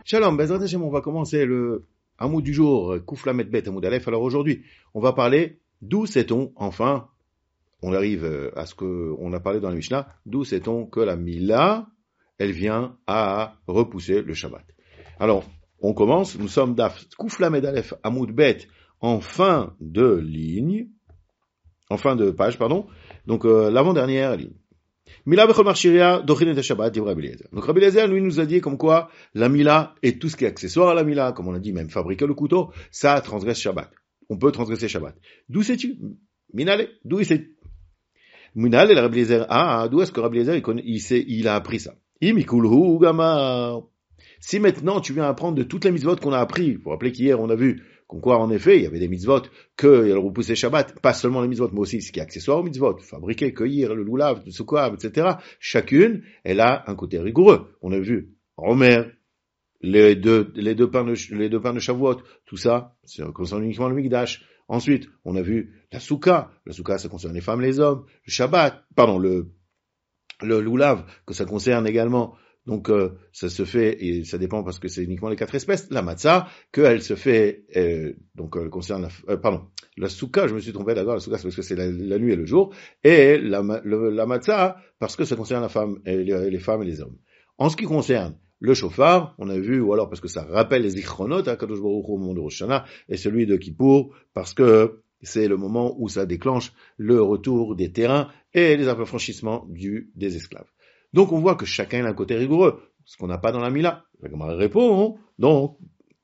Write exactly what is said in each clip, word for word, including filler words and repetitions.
Shalom, Bezrat Hashem, on va commencer le Hamoud du jour, Kouf Lamed Bet, Hamoud Aleph. Alors aujourd'hui, on va parler d'où sait-on, enfin, on arrive à ce qu'on a parlé dans la Mishnah, d'où sait-on que la Mila, elle vient à repousser le Shabbat. Alors, on commence, nous sommes d'Af, Kouf Lamed Aleph, Hamoud Bet, en fin de ligne, en fin de page, pardon, donc euh, l'avant-dernière ligne. Mila bechol marchiria dochin et Shabbat, dit Rabbi Eliezer. Donc Rabbi Eliezer, lui, nous a dit comme quoi la Mila et tout ce qui est accessoire à la Mila, comme on a dit, même fabriquer le couteau, ça transgresse Shabbat. On peut transgresser Shabbat. D'où sais-tu? Minale, d'où sais-tu? Minale, le Rabbi Eliezer, ah, d'où est-ce que Rabbi Eliezer, il, connaît, il, sait, il a appris ça? Imikulhu gamar. Si maintenant tu viens apprendre de toutes les mitzvot qu'on a appris, vous vous rappelez qu'hier on a vu comme quoi en effet il y avait des mitzvot que repoussaient Shabbat, pas seulement les mitzvot mais aussi ce qui est accessoire aux mitzvot, fabriquer, cueillir, le loulav, le soukouav, et cetera. Chacune, elle a un côté rigoureux. On a vu Romer, les deux, les deux pains de, les deux pains de Shavuot, tout ça, ça concerne uniquement le Mikdash. Ensuite, on a vu la soukha, la soukha ça concerne les femmes et les hommes, le Shabbat, pardon, le, le loulav, que ça concerne également. Donc euh, ça se fait, et ça dépend parce que c'est uniquement les quatre espèces, la matzah, qu'elle se fait, euh, donc elle concerne, la, euh, pardon, la soukha, je me suis trompé d'accord, la soukha c'est parce que c'est la, la nuit et le jour, et la, le, la matzah parce que ça concerne la femme, et les, les femmes et les hommes. En ce qui concerne le shofar, on a vu, ou alors parce que ça rappelle les zichronot, à Kadosh Baruch Hu au moment de Rosh Hashanah, et celui de Kippour, parce que c'est le moment où ça déclenche le retour des terrains et les affranchissements du, des esclaves. Donc on voit que chacun a un côté rigoureux, ce qu'on n'a pas dans la Mila. La Gemara répond, donc,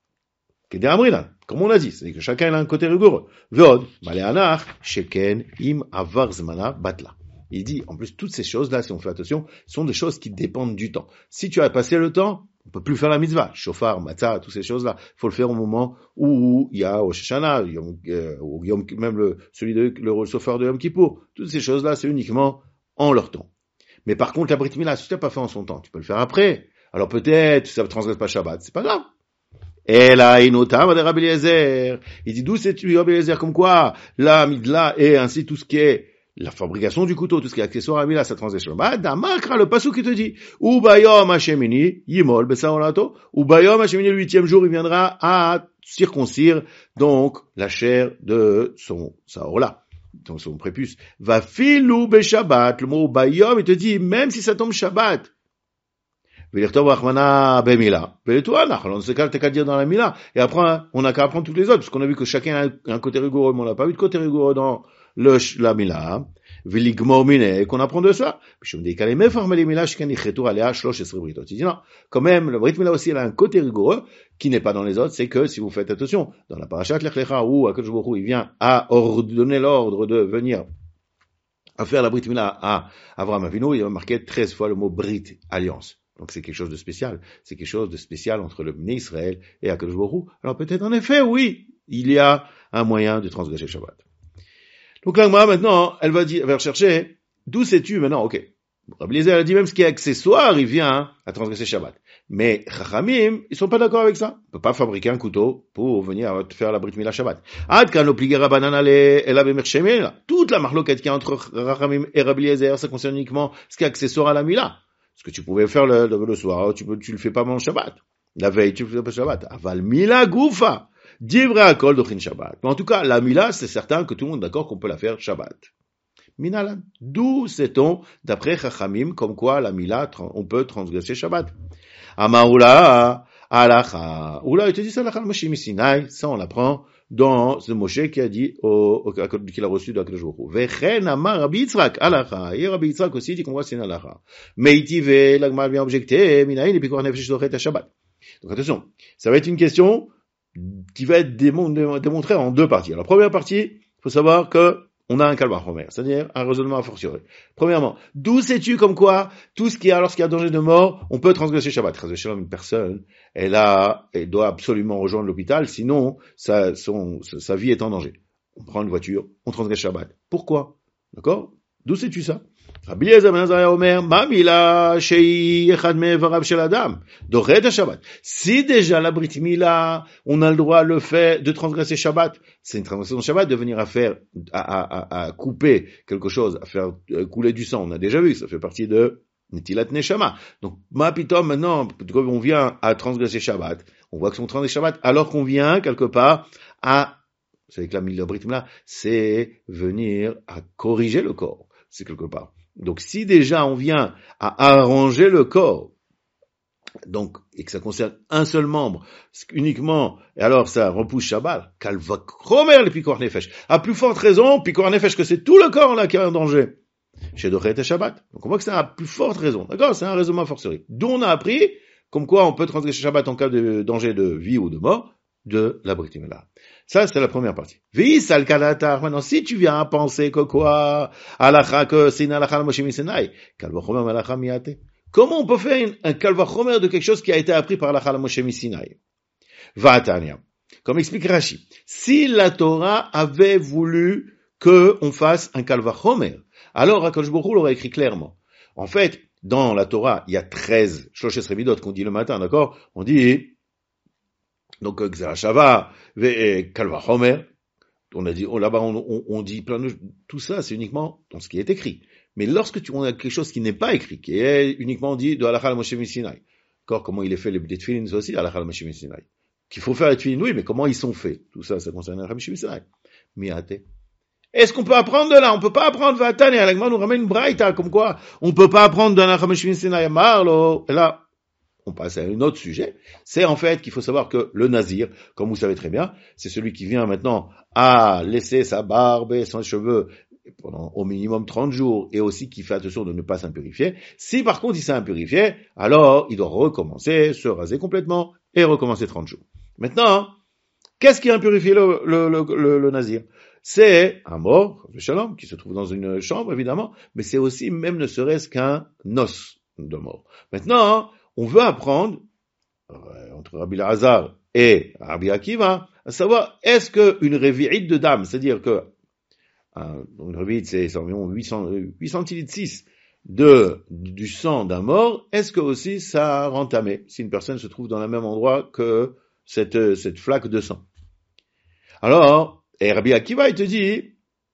comme on a dit, c'est que chacun a un côté rigoureux. Vod, Maléanach, Sheken, Im, Avar, Zmana, Batla. Il dit, en plus, toutes ces choses-là, si on fait attention, sont des choses qui dépendent du temps. Si tu as passé le temps, on peut plus faire la mitzvah. Shofar, matzah, toutes ces choses-là. Il faut le faire au moment où il y a Rosh Hashanah, ou même le, celui de, le shofar de Yom Kippour. Toutes ces choses-là, c'est uniquement en leur temps. Mais par contre, la Brit Mila, si tu l'as pas fait en son temps, tu peux le faire après. Alors peut-être, ça ne transgresse pas Shabbat, c'est pas grave. Et là, inotam de Rabbi Eliezer. Il dit, d'où sais-tu, Rabbi Eliezer, comme quoi, la midla et ainsi tout ce qui est la fabrication du couteau, tout ce qui est accessoire à la Mila, ça transgresse Shabbat. Damakra, le passou qui te dit, Ubayom Hashemini, Yimol, Besaolato, Ubayom Hashemini, le huitième jour, il viendra à circoncire, donc, la chair de son saola. Donc son prépuce, va filou be Shabbat, le mot bayom, il te dit, même si ça tombe Shabbat, velirtov rachmana be mila, veletoua nachalon, c'est qu'à t'as dire dans la mila, et après, on n'a qu'à apprendre toutes les autres, parce qu'on a vu que chacun a un côté rigoureux, mais on n'a pas vu de côté rigoureux dans le, la mila, veligmor mine, qu'on apprend de ça. Puis je me dis, quand les meufs forment les mila, chacun y chetou aléa, shlosh et srebritot. Il dit non, quand même, le brit mila aussi, elle a un côté rigoureux, qui n'est pas dans les autres, c'est que si vous faites attention, dans la parashat Lech Lecha, où Akadosh Baruch Hu, il vient à ordonner l'ordre de venir à faire la brit mila à Avraham Avinu, il va marquer treize fois le mot brit, alliance. Donc c'est quelque chose de spécial. C'est quelque chose de spécial entre le Bnei Israël et Akadosh Baruch Hu. Alors peut-être en effet, oui, il y a un moyen de transgresser le Shabbat. Donc là, maintenant, elle va dire, elle va rechercher, d'où sais-tu maintenant? Ok. Rabbi Eliezer, elle a dit même ce qui est accessoire, il vient à transgresser Shabbat. Mais Chachamim, ils sont pas d'accord avec ça. On peut pas fabriquer un couteau pour venir faire la Brit Mila Shabbat. Ad kan l'obligé Rabbanan ale ela bemershemel. Toute la marloquette qu'il y a entre Chachamim et Rabbi Eliezer, ça concerne uniquement ce qui est accessoire à la Mila. Ce que tu pouvais faire le, le, le soir, tu peux, tu le fais pas pendant Shabbat. La veille, tu le fais pas Shabbat. Aval Mila Goufa. Divre akol dochin Shabbat. Mais en tout cas, la Mila, c'est certain que tout le monde est d'accord qu'on peut la faire Shabbat. Minalan. D'où sait-on, d'après Chachamim, comme quoi la Mila, on peut transgresser Shabbat? Amaoula, alacha. Oula, il te dit ça, l'achal Moshe Sinai, ça on l'apprend dans ce Moshe qui a dit, au, au, qu'il a reçu de Akadosh Baruch Hu. Vechen amar Rabbi Yitzhak, alacha. Et Rabbi Yitzhak aussi dit qu'on voit c'est une alacha. Meitive, l'agma vient objecter, minaïn, et puis qu'on a fait shidochet à Shabbat. Donc attention, ça va être une question qui va être démontrée en deux parties. Alors, la première partie, il faut savoir que on a un calva romer, c'est-à-dire un raisonnement a fortiori. Premièrement, d'où sais-tu comme quoi tout ce qui a, lorsqu'il y a danger de mort, on peut transgresser Shabbat. Une personne, elle a, elle doit absolument rejoindre l'hôpital, sinon sa, son, sa vie est en danger. On prend une voiture, on transgresse Shabbat. Pourquoi? D'accord? D'où sais-tu ça? Rabbi Eliezer ben Azariah Omer, ma mila shei echad me'evarav shel adam, doret ha-Shabbat. Si déjà la Brit Mila, on a le droit le fait de transgresser Shabbat, c'est une transgression de Shabbat de venir à faire, à, à, à, à couper quelque chose, à faire couler du sang. On a déjà vu, ça fait partie de Netilat Neshama. Donc, ma pitom, maintenant, comme on vient à transgresser Shabbat, on voit que sont transgressés Shabbat, alors qu'on vient, quelque part, à, vous savez que la mille Brit Mila, c'est venir à corriger le corps. C'est quelque part. Donc, si déjà on vient à arranger le corps, donc, et que ça concerne un seul membre, uniquement, et alors ça repousse Shabbat, Kalva Kromer le Pikor Nefesh. À plus forte raison, Pikor Nefesh, que c'est tout le corps là qui est en danger. Chez Dochet et Shabbat. Donc on voit que c'est la plus forte raison. D'accord? C'est un raisonnement forcerie. D'où on a appris, comme quoi on peut transgresser Shabbat en cas de danger de vie ou de mort, de la Brit Mila. Ça, c'est la première partie. Vis al kalatar. Maintenant, si tu viens à penser que quoi, alacha, que c'est une alacha Moshe Sinai, kalvachomer alacha miyate. Comment on peut faire un kalvachomer de quelque chose qui a été appris par alacha Moshe Sinai? Vatania. Comme explique Rashi. Si la Torah avait voulu que on fasse un kalvachomer, alors HaKadosh Baruch Hu l'aurait écrit clairement. En fait, dans la Torah, il y a treize Shloshes Revidot qu'on dit le matin, d'accord? On dit, donc, Gzera Shava, Kalva Homer. On a dit, oh, là-bas, on, on, on dit plein de, tout ça, c'est uniquement dans ce qui est écrit. Mais lorsque tu, on a quelque chose qui n'est pas écrit, qui est uniquement dit de Halakha Moshe Sinai, d'accord? Comment il est fait les tefillin aussi, Halakha Moshe Sinai. Qu'il faut faire les tefillin, oui, mais comment ils sont faits? Tout ça, ça concerne Halakha Moshe Sinai. Miate. Est-ce qu'on peut apprendre de là? On peut pas apprendre Vatan et Alagman nous ramène une braïta, comme quoi on peut pas apprendre de la Chameshvin Sinai Marlo. Et là, on passe à un autre sujet. C'est en fait qu'il faut savoir que le Nazir, comme vous savez très bien, c'est celui qui vient maintenant à laisser sa barbe et ses cheveux pendant au minimum trente jours et aussi qui fait attention de ne pas s'impurifier. Si par contre il s'est impurifié, alors il doit recommencer, se raser complètement et recommencer trente jours. Maintenant, qu'est-ce qui a impurifié le, le, le, le, le Nazir? C'est un mort, le shalom, qui se trouve dans une chambre, évidemment, mais c'est aussi, même ne serait-ce qu'un os de mort. Maintenant, on veut apprendre, euh, entre Rabbi Lazar et Rabbi Akiva, à savoir, est-ce qu'une révi'ite de dame, c'est-à-dire que, euh, une révi'ite, c'est environ huit cents, huit centilitres six de, du sang d'un mort, est-ce que aussi ça a rentamé, si une personne se trouve dans le même endroit que cette, cette flaque de sang? Alors, et Rabbi Akiva, il te dit,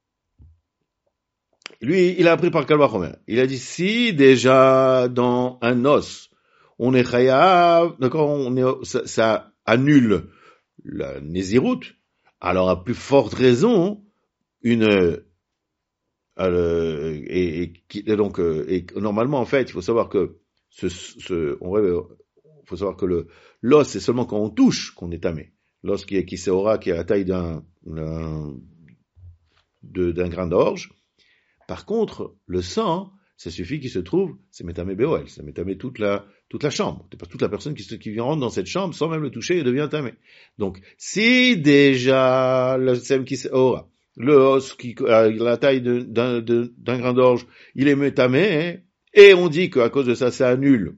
lui, il a appris par Kalvachomer. Il a dit, si déjà dans un os, on est chayav, d'accord, on est, ça, ça annule la nésiroute, alors à plus forte raison, une, euh, et, et, et donc, et normalement, en fait, il faut savoir que ce, ce, on, il faut savoir que le, l'os, c'est seulement quand on touche qu'on est tamé. L'os qui est, qui s'aura, qui est à la taille d'un, d'un, de, d'un grain d'orge. Par contre, le sang, ça suffit qu'il se trouve, c'est métamé béoel, ça métamé toute la, toute la chambre. C'est pas toute la personne qui, qui rentre dans cette chambre sans même le toucher et devient tamé. Donc, si déjà, le sem qui s'aura, le os qui a la taille de, d'un, de, d'un grain d'orge, il est métamé, hein, et on dit qu'à cause de ça, ça annule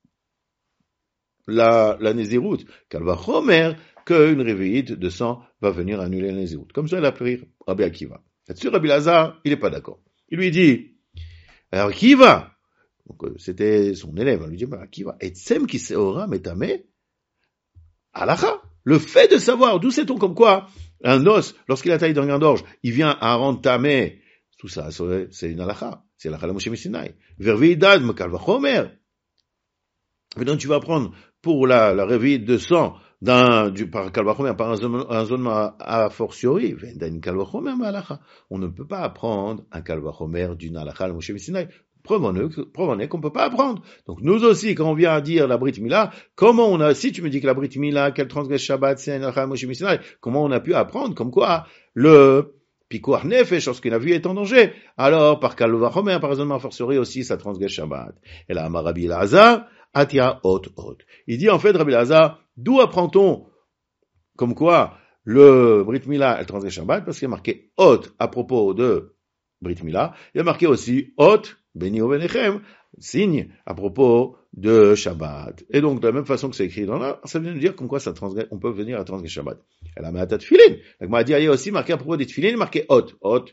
la, la nésiroute, qu'elle va chomer, qu'une réveillite de sang va venir annuler la nésiroute. Comme ça, il a pris Rabbi Akiva. Là-dessus, Rabbi Lazar, il est pas d'accord. Il lui dit, alors qui va? Donc, c'était son élève, il lui dit, bah, qui va? Et tsem qui seora metame, alacha. Le fait de savoir, d'où sait-on comme quoi, un os, lorsqu'il a taille d'un grain d'orge, il vient à rendre tamé, tout ça, c'est une alacha. C'est alacha la Moshe Sinai. Vervidad, mekal vachomer. Maintenant, tu vas prendre pour la, la réveillite de sang, d'un, du, par Kalvachomer, par un zone a fortiori, d'un Kalvachomer, on ne peut pas apprendre un Kalvachomer d'une halakha Moshe Sinai. Preuve qu'on ne peut pas apprendre. Donc, nous aussi, quand on vient à dire la Brit Mila, comment on a, si tu me dis que la Brit Mila, qu'elle transgresse Shabbat, c'est une halakha Moshe Sinai, comment on a pu apprendre, comme quoi, le, Pikuach Nefesh, lorsqu'il a vu est en danger. Alors, par Kalvachomer, par raisonnement a fortiori aussi, ça transgresse Shabbat. Et là, Rabbi Lazar, Atia, hot, hot. Il dit, en fait, Rabbi Lazar, d'où apprend-on, comme quoi, le Brit Mila, elle transgresse Shabbat, parce qu'il y a marqué hot à propos de Brit Mila. Il y a marqué aussi hot, Beni o Benechem, signe à propos de Shabbat. Et donc, de la même façon que c'est écrit dans là, ça vient de dire comme quoi ça transgresse, on peut venir à transgresser Shabbat. Elle a mis à ta tefilin. Donc, m'a dit, il y a aussi marqué à propos des tefilin, marqué hot, hot.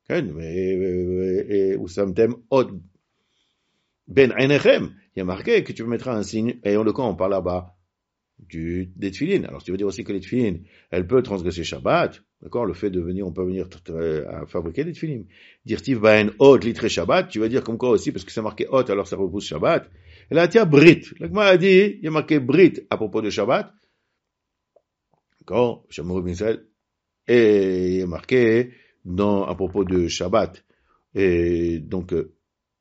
Et, où ça me thème hot. Ben Einechem. Il y a marqué que tu mettras un signe, et en le cas, on parle là-bas du, des tefilines. Alors, tu veux dire aussi que les tefilines, elles peuvent transgresser Shabbat, d'accord? Le fait de venir, on peut venir à fabriquer des tefilines. Dire tiv baen hot litre Shabbat, tu vas dire comme quoi aussi, parce que c'est marqué hot, alors ça repousse Shabbat. Et là, tiens, Brit. L'Agma a dit, il y a marqué Brit à propos de Shabbat. D'accord? Shamor ben Israël. Et il y a marqué dans, à propos de Shabbat. Et donc, euh,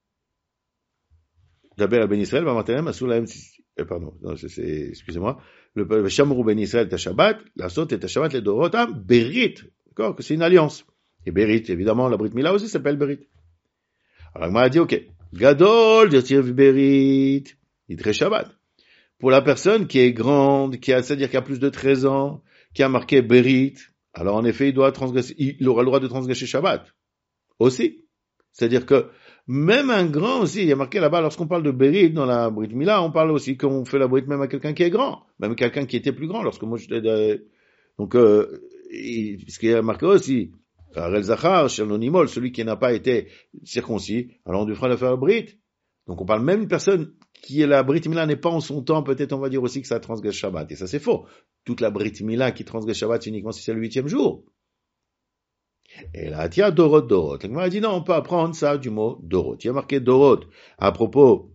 d'abord, Ben Israël va maintenant à Soulaim, pardon, non, c'est, c'est, excusez-moi, le Shamor ben Israël ta Shabbat, la saute est ta Shabbat, les Dorotam, Berit. D'accord? Que c'est une alliance. Et Berit, évidemment, la Brit Mila aussi s'appelle Berit. Alors, il m'a dit, ok. Gadol, dire Berit, Itre Shabbat. Pour la personne qui est grande, qui a, c'est-à-dire qui a plus de treize ans, qui a marqué Berit, alors en effet, il doit transgresser, il aura le droit de transgresser Shabbat. Aussi. C'est-à-dire que, même un grand aussi, il y a marqué là-bas, lorsqu'on parle de Berit dans la Brit Mila, on parle aussi qu'on fait la Brit même à quelqu'un qui est grand. Même quelqu'un qui était plus grand, lorsque moi j'étais, de... donc, euh, il... ce qui est marqué aussi, Arel Zachar, Shalonimol, celui qui n'a pas été circoncis, alors on lui fera la faire la Brit. Donc on parle même d'une personne qui est la Brit Mila n'est pas en son temps, peut-être on va dire aussi que ça transgresse Shabbat. Et ça c'est faux. Toute la Brit Mila qui transgresse Shabbat, c'est uniquement si c'est le huitième jour. Et là, tiens, Dorot, Dorot. Donc on a dit non, on peut apprendre ça du mot Dorot. Il y a marqué Dorot à propos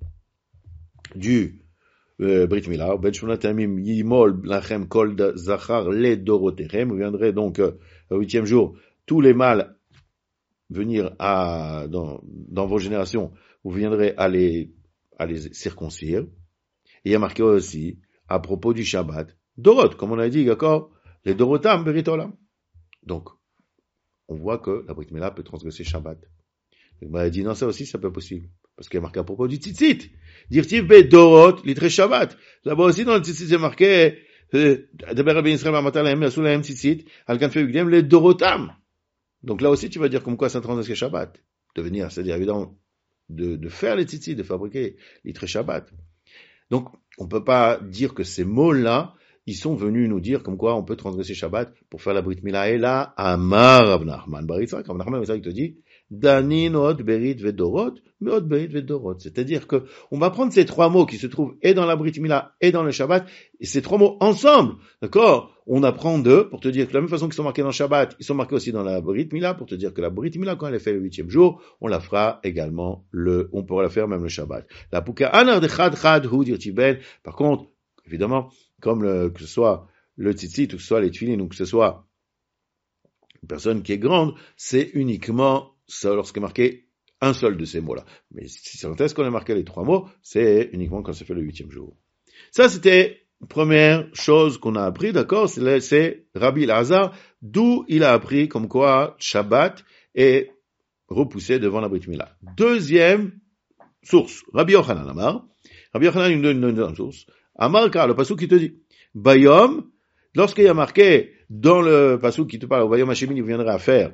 du euh, Brit Mila. Ben Shmonatamim Yimol Lachem Kol Zachar Le Dorotechem. Vous viendrez donc euh, au huitième jour, tous les mâles venir à dans, dans vos générations, vous viendrez à les à les circoncire. Et il y a marqué aussi à propos du Shabbat Dorot, comme on a dit, d'accord, les Dorotam Beritolam. Donc on voit que la Brit Mila peut transgresser Shabbat. Donc, on a dit non, ça aussi, ça peut être possible. Parce qu'il y a marqué à propos du tzitzit. Dire tiv be dorot, litre Shabbat. Là-bas aussi, dans le tzitzit, c'est marqué, d'abord, ben Israël, matalam, asulaim tzitzit, alkanfe ugdem, les dorotam. Donc là aussi, tu vas dire comme quoi ça transgresse Shabbat. De venir, c'est-à-dire, évidemment, de, de faire les tzitzit, de fabriquer litre Shabbat. Donc, on peut pas dire que ces mots-là, ils sont venus nous dire comme quoi on peut transgresser Shabbat pour faire la Brit Mila. Et là, Amar Rav Nachman bar Yitzchak, Rav Nachman te dit, Danin od berit vedorot, mais od berit vedorot. C'est-à-dire que on va prendre ces trois mots qui se trouvent et dans la Brit Mila et dans le Shabbat, et ces trois mots ensemble, d'accord? On apprend d'eux pour te dire que de la même façon qu'ils sont marqués dans le Shabbat, ils sont marqués aussi dans la Brit Mila pour te dire que la Brit Mila, quand elle est faite le huitième jour, on la fera également le, on pourra la faire même le Shabbat. La Puka Anar de Chad Chad Hu Dirtiben. Par contre, évidemment, comme le, que ce soit le tzitzit, ou que ce soit les tefilines, ou que ce soit une personne qui est grande, c'est uniquement ça lorsqu'il est marqué un seul de ces mots-là. Mais si c'est est-ce qu'on a marqué les trois mots, c'est uniquement quand c'est fait le huitième jour. Ça, c'était la première chose qu'on a appris, d'accord? C'est, c'est Rabbi Elazar, d'où il a appris comme quoi Shabbat est repoussé devant la Brit Mila. Deuxième source, Rabbi Yochanan Amar. Rabbi Yochanan, une deuxième source. Amar car le pasuk qui te dit Bayom, lorsqu'il y a marqué dans le pasuk qui te parle, Bayom Hashemini vous viendrez à faire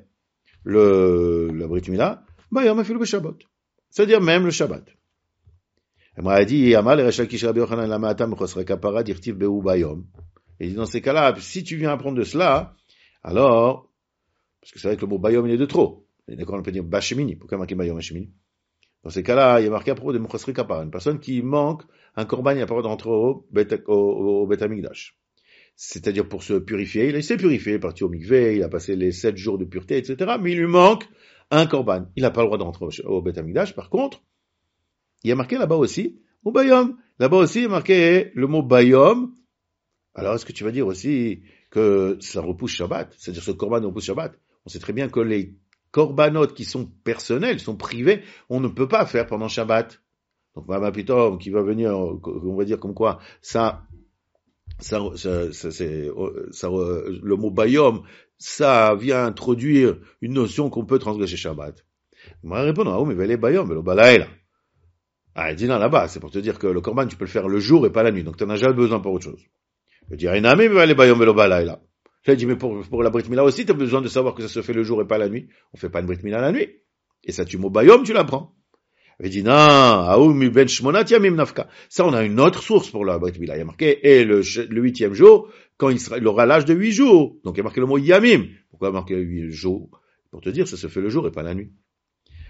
le la Brit Mila, Bayom a fait le Shabbat, c'est-à-dire même le Shabbat. Et moi a dit Amar le Rachel Kish Rabbi Yochanan lama atam chosre kapara dirtiv beu Bayom. Et dit dans ces cas-là, si tu viens apprendre de cela, alors parce que c'est vrai que le mot Bayom il est de trop. Et d'accord, on peut dire Bashemini, pourquoi marquer Bayom Hashemini? Dans ces cas-là, il y a marqué à propos de Mechosri Kapara, une personne qui manque un korban, il n'y a pas le droit d'entrer au Bet, au, au Bet Hamikdash. C'est-à-dire pour se purifier, il s'est purifié, il est parti au mikvé, il a passé les sept jours de pureté, et cetera, mais il lui manque un korban. Il n'a pas le droit d'entrer au, au Bet Hamikdash. Par contre, il y a marqué là-bas aussi, au Bayom. Là-bas aussi, il y a marqué le mot Bayom. Alors, est-ce que tu vas dire aussi que ça repousse Shabbat? C'est-à-dire ce korban repousse Shabbat? On sait très bien que les korbanot qui sont personnels, sont privés, on ne peut pas faire pendant Shabbat. Donc, Mama Pitom, qui va venir, on va dire comme quoi, ça, ça, ça, ça c'est, ça, le mot Bayom, ça vient introduire une notion qu'on peut transgresser Shabbat. Moi, répondre, ah, mais veille Bayom, mais le Balaïla. Ah, il dit non, là-bas, c'est pour te dire que le korban, tu peux le faire le jour et pas la nuit. Donc, tu n'en as jamais besoin pour autre chose. Je dirais, Inami, mais veille Bayom, mais le Balaïla. Je dit, mais pour, pour la Brit Mila aussi, tu as besoin de savoir que ça se fait le jour et pas la nuit. On fait pas une Brit Mila la nuit. Et ça, tu mot Bayom, tu l'apprends. Il dit, non, Aoum ben Shmonat Yamim Nafka. Ça, on a une autre source pour la Brit Mila. Il y a marqué, et le, le huitième jour, quand il sera, il aura l'âge de huit jours. Donc, il y a marqué le mot Yamim. Pourquoi il y a marqué huit jours? Pour te dire, ça se fait le jour et pas la nuit.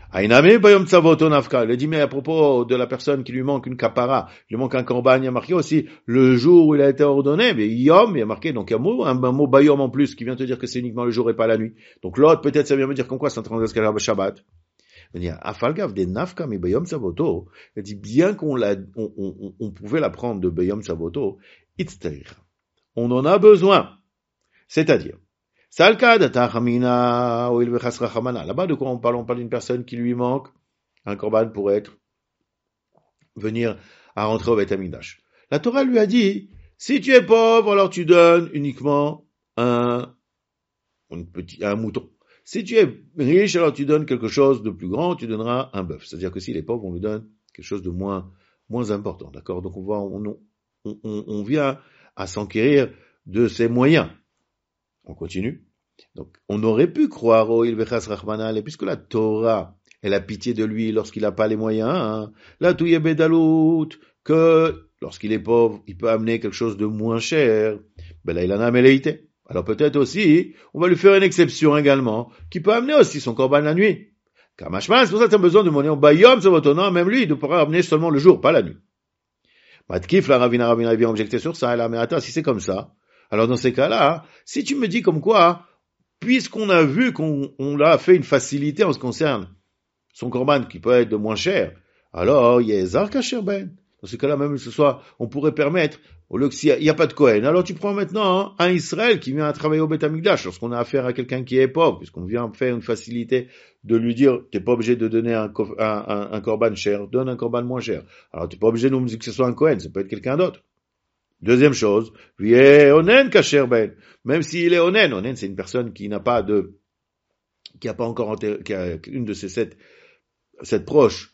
Aïname bayom tzavoto nafka. Il a dit, mais à propos de la personne qui lui manque une kapara, il lui manque un korban, il y a marqué aussi le jour où il a été ordonné, mais yom, il y a marqué donc un mot, un, un mot bayom en plus qui vient te dire que c'est uniquement le jour et pas la nuit. Donc l'autre, peut-être, ça vient me dire comme quoi c'est en transgression de Shabbat. Il dit, afalgav de nafka mi bayom tzavoto. Il dit, bien qu'on l'a, on, on, on pouvait l'apprendre de bayom tzavoto, itzteir. On en a besoin. C'est-à-dire, Salka datachamina ou il vechasrachamana. Là-bas, de quoi on parle? On parle d'une personne qui lui manque un korban pour être, venir à rentrer au Beth Amikdash. La Torah lui a dit, si tu es pauvre, alors tu donnes uniquement un, un petit, un mouton. Si tu es riche, alors tu donnes quelque chose de plus grand, tu donneras un bœuf. C'est-à-dire que s'il est pauvre, on lui donne quelque chose de moins, moins important. D'accord? Donc on va, on, on, on, on vient à s'enquérir de ses moyens. On continue. Donc, on aurait pu croire au Ilvechas Rachmanal, et puisque la Torah, elle a pitié de lui lorsqu'il n'a pas les moyens, hein, la Touye Bedalout, que lorsqu'il est pauvre, il peut amener quelque chose de moins cher, ben là, il en a Meleïté. Alors peut-être aussi, on va lui faire une exception également, qui peut amener aussi son korban la nuit. Car Mashman, c'est pour ça que tu as besoin de monnaie, Bayom, ça va ton même lui, il pourra amener seulement le jour, pas la nuit. Matkif, la Ravina, Ravina vient objecter sur ça, elle a, mais attends, si c'est comme ça, alors dans ces cas-là, si tu me dis comme quoi, puisqu'on a vu qu'on on l'a fait une facilité en ce qui concerne son korban qui peut être de moins cher, alors il y a Ezar Kasher Ben. Dans ce cas-là, même ce soit, on pourrait permettre, au lieu qu'il n'y a pas de Kohen, alors tu prends maintenant hein, un Israël qui vient à travailler au Beth Amikdash, lorsqu'on a affaire à quelqu'un qui est pauvre, puisqu'on vient faire une facilité de lui dire, t'es pas obligé de donner un, un, un, un korban cher, donne un korban moins cher. Alors t'es pas obligé de nous dire que ce soit un Kohen, ça peut être quelqu'un d'autre. Deuxième chose, onen kasher ben. Même s'il est onen, onen c'est une personne qui n'a pas de, qui a pas encore enterré, qui a une de ces sept, sept proches,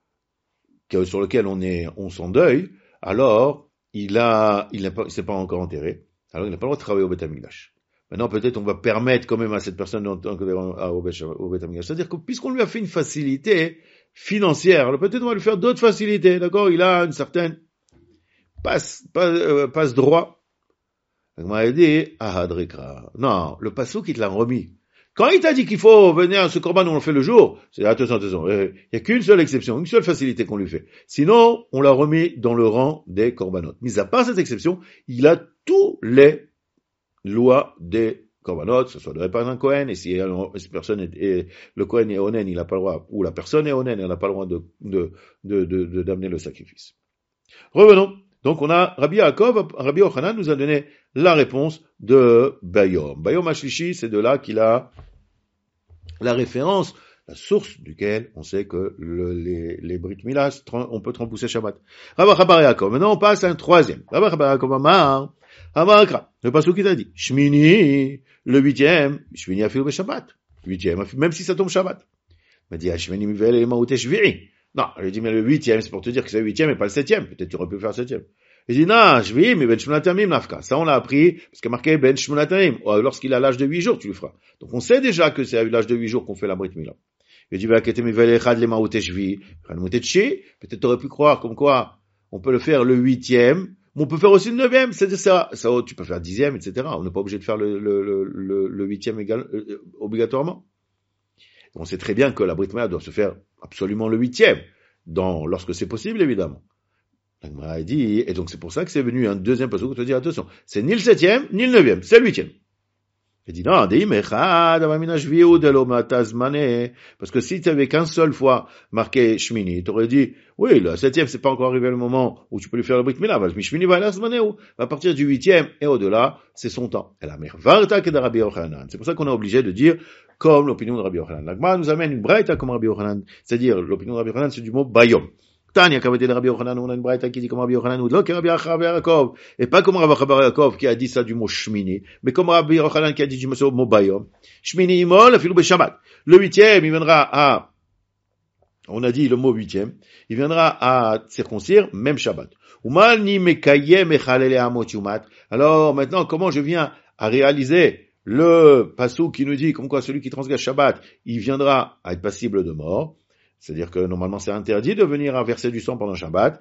qui, sur lequel on est, on s'endeuille, alors, il a, il n'a pas, il s'est pas encore enterré. Alors, il n'a pas le droit de travailler au Beth Amikdash. Maintenant, peut-être on va permettre quand même à cette personne d'entrer au Beth Amikdash. C'est-à-dire que puisqu'on lui a fait une facilité financière, alors peut-être on va lui faire d'autres facilités, d'accord? Il a une certaine, passe, passe, euh, passe droit. Il m'a dit, ahadrika. Non, le passo qui te l'a remis. Quand il t'a dit qu'il faut venir à ce korban où on le fait le jour, c'est attention, attention. Il n'y a qu'une seule exception, une seule facilité qu'on lui fait. Sinon, on l'a remis dans le rang des korbanot. Mis à part cette exception, il a tous les lois des korbanot, que ce soit de répandre un Kohen, et si cette personne est, est le Kohen est onen, il n'a pas le droit, ou la personne est onen, elle n'a pas le droit de, de, de, de, de, d'amener le sacrifice. Revenons. Donc on a Rabbi Yaakov, Rabbi Yochanan nous a donné la réponse de Bayom. Bayom Ashlishi, c'est de là qu'il a la référence, la source duquel on sait que le, les, les Brit Mila, on peut rempousser Shabbat. Rabbi Chabar Yaakov. Maintenant on passe à un troisième. Rabbi Chabar Yaakov Amar, Amar le passage qui t'a dit, Shmini, le huitième, Shmini a fait le Shabbat. Huitième, même si ça tombe Shabbat. Il m'a dit, Shmini mivel et maouté shviri. Non, il dit, mais le huitième, c'est pour te dire que c'est le huitième et pas le septième. Peut-être tu aurais pu faire le septième. Il dit, non, je vais, mais ben shmunatamim nafka. Ça, on l'a appris, parce qu'il y a marqué ben shmunatamim. Lorsqu'il a l'âge de huit jours, tu le feras. Donc, on sait déjà que c'est à l'âge de huit jours qu'on fait la brit mila. Il dit, peut-être tu aurais pu croire comme quoi, on peut le faire le huitième, mais on peut faire aussi le neuvième, c'est ça. Ça, tu peux faire dixième, et cetera. On n'est pas obligé de faire le, le, le, le, le huitième égal, euh, obligatoirement. On sait très bien que la brit mila doit se faire absolument le huitième, dans, lorsque c'est possible, évidemment. La dit, et donc c'est pour ça que c'est venu un deuxième passage où te dit, attention, c'est ni le septième, ni le neuvième, c'est le huitième. Il dit, non, parce que si tu avais qu'un seul fois marqué Shmini, tu aurais dit, oui, le septième, c'est pas encore arrivé le moment où tu peux lui faire le Brit Mila, Shmini va à partir du huitième et au-delà, c'est son temps. Et la mervarta que de Rabbi Yochanan. C'est pour ça qu'on est obligé de dire, comme l'opinion de Rabbi Yochanan. L'Agma nous amène une braïta comme Rabbi Yochanan, c'est-à-dire, l'opinion de Rabbi Yochanan, c'est du mot Bayom. Tania, quand de Rabbi Yochanan, on a une braïta qui dit comme Rabbi Yochanan, ou Rabbi Yaakov, et pas comme Rabbi Yaakov qui a dit ça du mot Shmini, mais comme Rabbi Yochanan qui a dit du mot Bayom. Shmini imol, afilou be Shabbat. Le huitième, il viendra à, on a dit le mot huitième, il viendra à circoncire, même Shabbat. Umal ni mekayem echalele amot yumat. Alors, maintenant, comment je viens à réaliser le passou qui nous dit comme quoi celui qui transgresse Shabbat, il viendra à être passible de mort? C'est-à-dire que normalement c'est interdit de venir à verser du sang pendant Shabbat.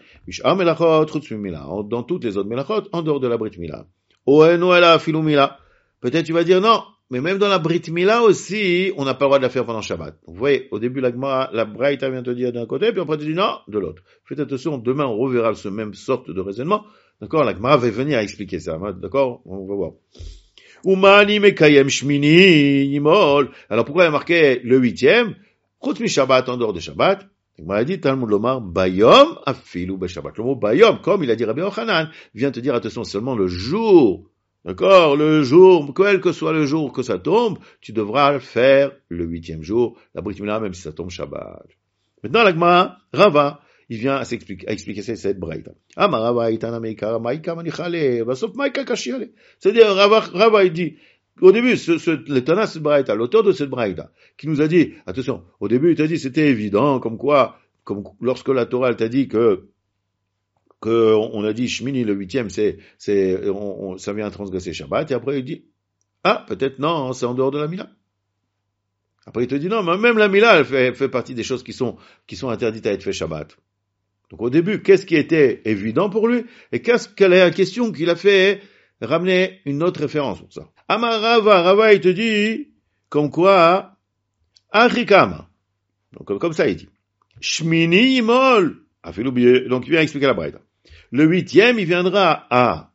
Dans toutes les autres melachot, en dehors de la Brit Mila. Peut-être tu vas dire non, mais même dans la Brit Mila aussi, on n'a pas le droit de la faire pendant Shabbat. Donc, vous voyez, au début, la Gemara, la Braïta vient te dire d'un côté, puis après, tu dis non, de l'autre. Faites attention, demain, on reverra ce même sorte de raisonnement. D'accord? La Gemara va venir à expliquer ça. D'accord? On va voir. Umani mekayem shmini yimol. Alors, pourquoi il y a marqué le huitième? Chutz mi Shabbat, en dehors de Shabbat. La Gemara dit, Talmud lomar, bayom afilu be Shabbat. Le mot bayom, comme il a dit Rabbi Yochanan, vient te dire, attention, seulement le jour. D'accord? Le jour, quel que soit le jour que ça tombe, tu devras le faire le huitième jour, la Brit Mila, même si ça tombe Shabbat. Maintenant, la Gemara, Rava, il vient à s'expliquer, à expliquer cette braïta. Amar Rava, itana meikara, maika manichale, vasop maika kashiale. C'est-à-dire, Rava, Rava, il dit, au début, ce, ce, le Tana, cette braïta, l'auteur de cette braïta, qui nous a dit, attention, au début, il t'a dit, c'était évident, comme quoi, comme lorsque la Torah, elle t'a dit que, que on a dit Shmini le huitième, c'est c'est on, on, ça vient transgresser Shabbat, et après il dit ah peut-être non, c'est en dehors de la Mila. Après il te dit non, mais même la Mila elle fait, elle fait partie des choses qui sont qui sont interdites à être fait Shabbat. Donc au début, qu'est-ce qui était évident pour lui, et qu'est-ce quelle est la question qu'il a fait ramener une autre référence pour ça. Amar Rava, Rava il te dit comme quoi Achikama. Donc comme ça il dit Shmini Yimol. Donc il vient expliquer la braïta. Le huitième, il viendra à,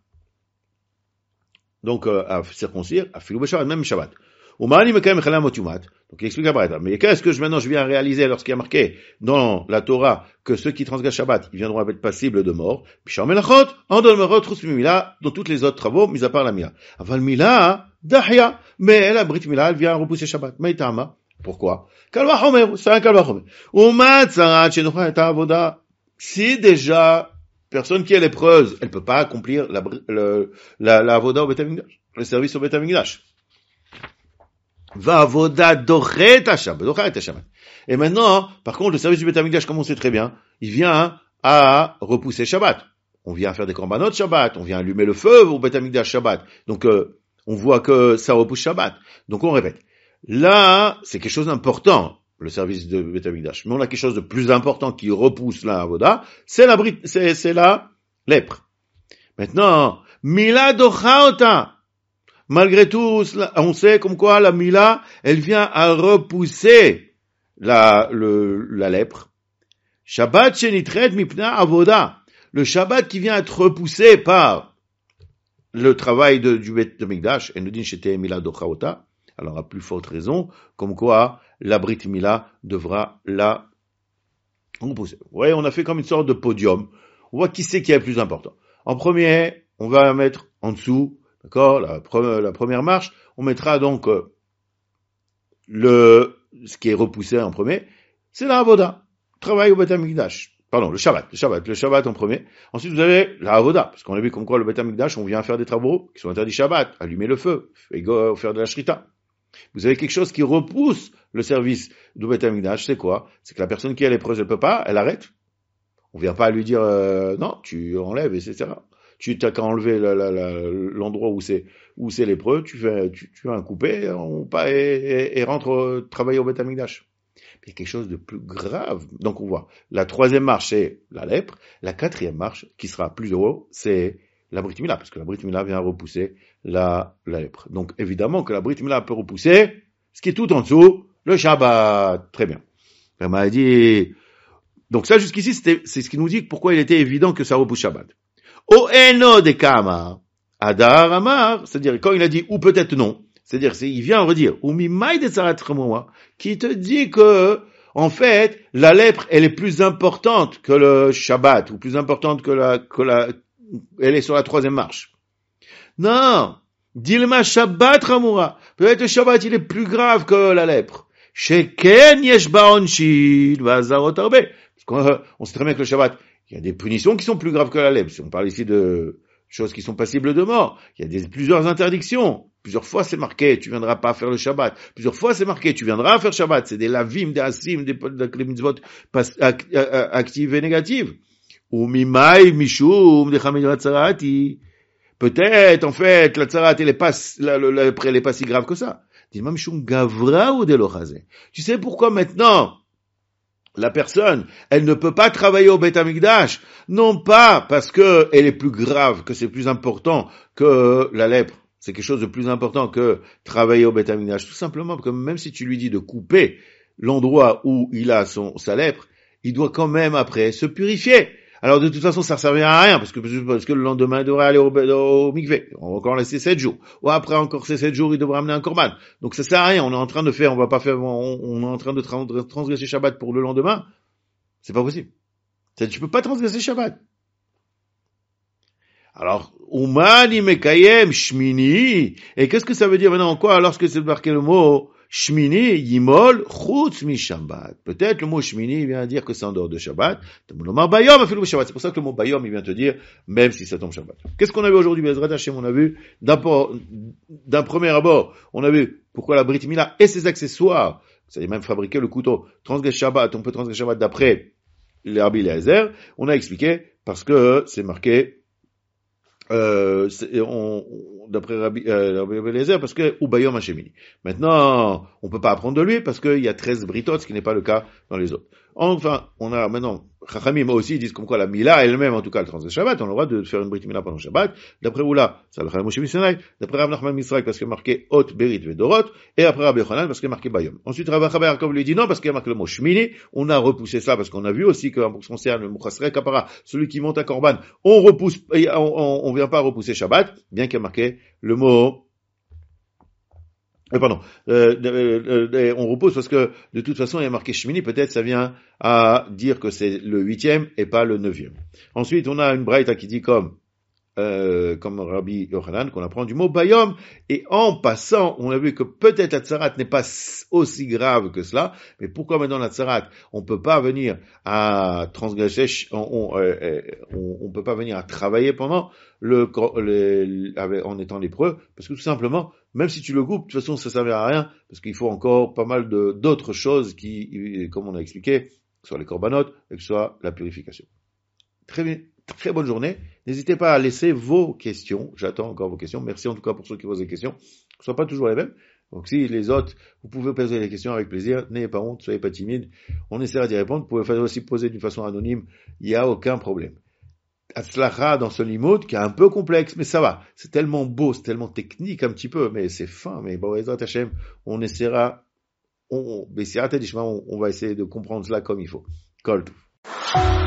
donc, euh, à circoncire, à filou Shabbat, même Shabbat. Donc il explique la braïta. Mais qu'est-ce que je, maintenant je viens réaliser lorsqu'il y a marqué dans la Torah que ceux qui transgressent Shabbat, ils viendront être passibles de mort. Puis Melachot, en donne Mila, dans tous les autres travaux, mis à part la Mila. Aval Mila, Dahya. Mais la Brit Mila, elle vient repousser Shabbat. Maïtama. Pourquoi? Kalva Homer, c'est un Kalva Homer. Uma Tzarat, Shenocha et Avoda. Si déjà, personne qui a l'épreuve, elle peut pas accomplir la, le, la, la avoda au Beit HaMikdash, le service au Beit HaMikdash. Va avoda dochet ha-Shabbat, dochet ha-Shabbat. Et maintenant, par contre, le service du Beit HaMikdash, comme on sait très bien, il vient à repousser Shabbat. On vient faire des korbanot Shabbat, on vient allumer le feu au Beit HaMikdash Shabbat. Donc, euh, on voit que ça repousse Shabbat. Donc, on répète. Là, c'est quelque chose d'important, le service de Beit HaMikdash. Mais on a quelque chose de plus important qui repousse la avoda, c'est la brit, c'est, c'est la lèpre. Maintenant, Mila dochaota. Malgré tout, on sait comme quoi la Mila, elle vient à repousser la, le, la lèpre. Shabbat shenitret mipna avoda. Le Shabbat qui vient être repoussé par le travail de, du Beit HaMikdash, et nous dit shete Mila dochaota. Alors, à plus forte raison, comme quoi la Brit Mila devra la repousser. Vous voyez, on a fait comme une sorte de podium. On voit qui c'est qui est le plus important. En premier, on va mettre en dessous, d'accord, la, pre- la première marche, on mettra donc euh, le ce qui est repoussé en premier, c'est la Avoda, travail au Beit HaMikdash. Pardon, le Shabbat, le Shabbat, le Shabbat en premier. Ensuite, vous avez la Avoda, parce qu'on a vu comme quoi le Beit HaMikdash, on vient faire des travaux qui sont interdits Shabbat, allumer le feu, faire de la shrita. Vous avez quelque chose qui repousse le service du Beit HaMikdash, c'est quoi? C'est que la personne qui a l'épreuve, elle peut pas, elle arrête. On vient pas lui dire, euh, non, tu enlèves, et cetera. Tu t'as qu'à enlever la, la, la, l'endroit où c'est, où c'est l'épreuve, tu fais, tu, tu fais un coupé, on pas, et, et, et rentre euh, travailler au Beit HaMikdash. Il y a quelque chose de plus grave. Donc on voit, la troisième marche, c'est la lèpre. La quatrième marche, qui sera plus haut, c'est la Brit Mila, parce que la Brit Mila vient repousser la, la lèpre. Donc évidemment que la Brit Mila peut repousser ce qui est tout en dessous, le Shabbat. Très bien. Elle m'a dit, donc ça jusqu'ici, c'était, c'est ce qui nous dit pourquoi il était évident que ça repousse Shabbat. O eno de kama, adar amar, c'est-à-dire quand il a dit ou peut-être non, c'est-à-dire c'est, il vient redire, ou mimai de tzarat chamoua, qui te dit que, en fait, la lèpre, elle est plus importante que le Shabbat, ou plus importante que la, que la, elle est sur la troisième marche. Non! Dilma Shabbat Ramura. Peut-être le Shabbat, il est plus grave que la lèpre. Sheken yesh ba'onshid va'azarot arbe. Parce qu'on on sait très bien que le Shabbat, il y a des punitions qui sont plus graves que la lèpre. Si on parle ici de choses qui sont passibles de mort, il y a des, plusieurs interdictions. Plusieurs fois c'est marqué, tu viendras pas faire le Shabbat. Plusieurs fois c'est marqué, tu viendras faire Shabbat. C'est des lavim, des asim, des, des mitzvot actives et négatives. Ou mimai mishum de chamidrat tzarati. Peut-être, en fait, la tzarat, elle est pas, la, la, la, elle est pas si grave que ça. Dis-moi, mishum gavra ou de l'ochazé. Tu sais pourquoi maintenant, la personne, elle ne peut pas travailler au Beit HaMikdash? Non pas parce que elle est plus grave, que c'est plus important que la lèpre. c'est quelque chose de plus important que travailler au Beth Amikdash. Tout simplement, parce que même si tu lui dis de couper l'endroit où il a son, sa lèpre, il doit quand même après se purifier. Alors de toute façon, ça ne servira à rien, parce que, parce que le lendemain, il devrait aller au, au mikvé. On va encore laisser sept jours. Ou après encore ces sept jours, il devra amener un korban. Donc ça sert à rien. On est en train de faire, on va pas faire, on, on est en train de tra- transgresser Shabbat pour le lendemain. C'est pas possible. Tu peux pas transgresser Shabbat. Alors, Umani Mekayem Shmini. Et qu'est-ce que ça veut dire maintenant? Quoi, lorsque c'est marqué le mot Shmini, Yimol, Chutz mi Shabbat. Peut-être le mot Shmini vient dire que c'est en dehors de Shabbat. C'est pour ça que le mot Bayom, il vient te dire, même si ça tombe Shabbat. Qu'est-ce qu'on a vu aujourd'hui, Bezrat Hashem? On a vu, d'un, d'un premier abord, on a vu pourquoi la Brit Mila et ses accessoires, c'est même fabriquer le couteau, transgresse Shabbat, on peut transgresser Shabbat d'après les Rabbi Eliezer. On a expliqué, parce que c'est marqué, Euh, on, d'après Rabbi, euh, Rabbi Eliezer, parce que Ubayom Hashemini. Maintenant, on peut pas apprendre de lui parce qu'il y a treize britot, ce qui n'est pas le cas dans les autres. Enfin, on a maintenant, Chachamim aussi disent comme quoi la Mila elle-même, en tout cas, le transgresse Shabbat, on a le droit de faire une Brit Mila pendant Shabbat. D'après Oula, ça le Chachamim Moshe Mishnai. D'après Rav Nachman Misraïk, parce qu'il y a marqué Hot, Berit, Vedorot. Et après Rabbi Yochanan, parce qu'il y a marqué Bayom. Ensuite, Rabbi Chaber Yaakov lui dit non, parce qu'il y a marqué le mot Shmini. On a repoussé ça parce qu'on a vu aussi qu'en ce qui concerne le Mouchasrei Kapara, celui qui monte à Korban, on repousse, on, on, on vient pas repousser Shabbat, bien qu'il y ait marqué le mot Euh, pardon, euh, euh, euh, on repose parce que de toute façon il y a marqué Shmini, peut-être ça vient à dire que c'est le huitième et pas le neuvième. Ensuite on a une braïta qui dit comme euh, comme Rabbi Yochanan qu'on apprend du mot Bayom, et en passant on a vu que peut-être la tsarat n'est pas aussi grave que cela, mais pourquoi maintenant la tsarat on peut pas venir à transgresser, on, on, euh, on, on peut pas venir à travailler pendant le, le avec, en étant lépreux, parce que tout simplement même si tu le coupes, de toute façon, ça ne servira à rien, parce qu'il faut encore pas mal de, d'autres choses qui, comme on a expliqué, que ce soit les corbanotes, et que ce soit la purification. Très bien, très bonne journée. N'hésitez pas à laisser vos questions. J'attends encore vos questions. Merci en tout cas pour ceux qui posent des questions. Ce ne sont pas toujours les mêmes. Donc si les autres, vous pouvez poser les questions avec plaisir. N'ayez pas honte, soyez pas timide. On essaiera d'y répondre. Vous pouvez aussi poser d'une façon anonyme. Il n'y a aucun problème. Atzlacha dans ce limoud qui est un peu complexe, mais ça va. C'est tellement beau, c'est tellement technique un petit peu, mais c'est fin. Mais bon, Ezrat Hashem, on essaiera, on, on, on, on va essayer de comprendre cela comme il faut. Kol Tov.